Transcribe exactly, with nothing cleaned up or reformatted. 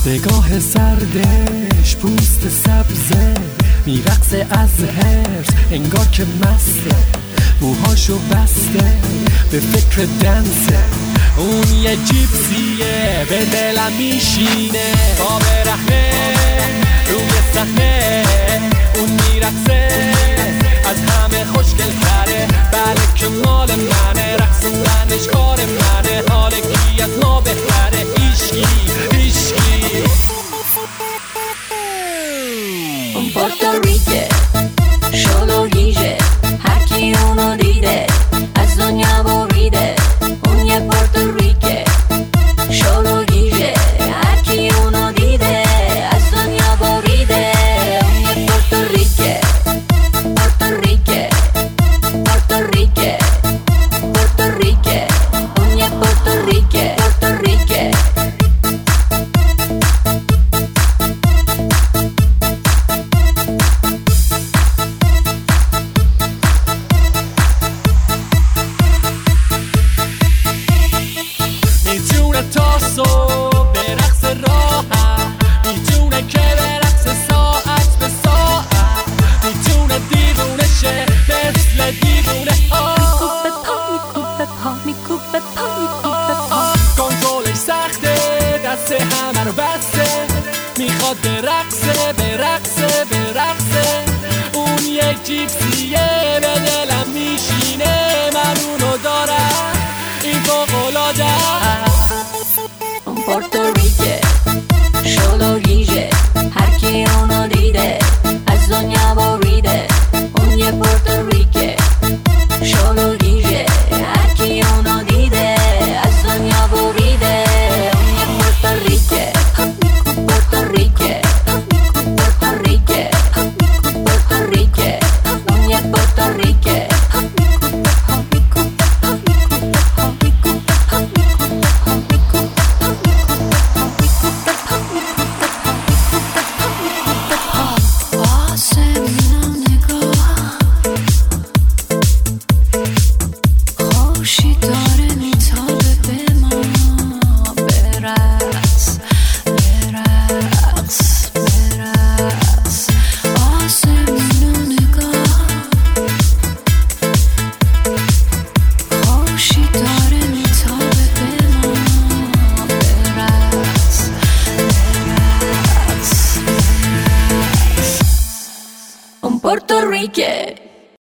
نگاه سردش پوست سبزه میرقصه از هرس انگار که مسته، موهاشو بسته به فکر دنسه. اون یه جیپسیه به دلم میشینه، با برهنه روی صحنه اون میرقصه از همه خوشگل تره. بله که مال منه، رقصوندنش کار منه، حال کی از ما بهتره؟ هیشکی هیشکی. اون پورتوریکه شلو گیجه، هر کی اونو دیده از دنیا بریده. اون یه پورتوریکه شلو گیجه، هر کی اونو دیده از دنیا بریده. اون یه پورتوریکه پورتوریکه پورتوریکه پورتوریکه اون یه پورتوریکه پورتوریکه. تا صبح به رقص راحت، میتونه که به رقص ساعت به ساعت، میتونه دیوونه شه مثل دیوونه ها. میکوبه پا میکوبه پا میکوبه پا میکوبه پا. کنترلش سخته، دست همه رو بسته، میخواد به رقصه به رقصه به رقصه. اون یک جیپسیه به دل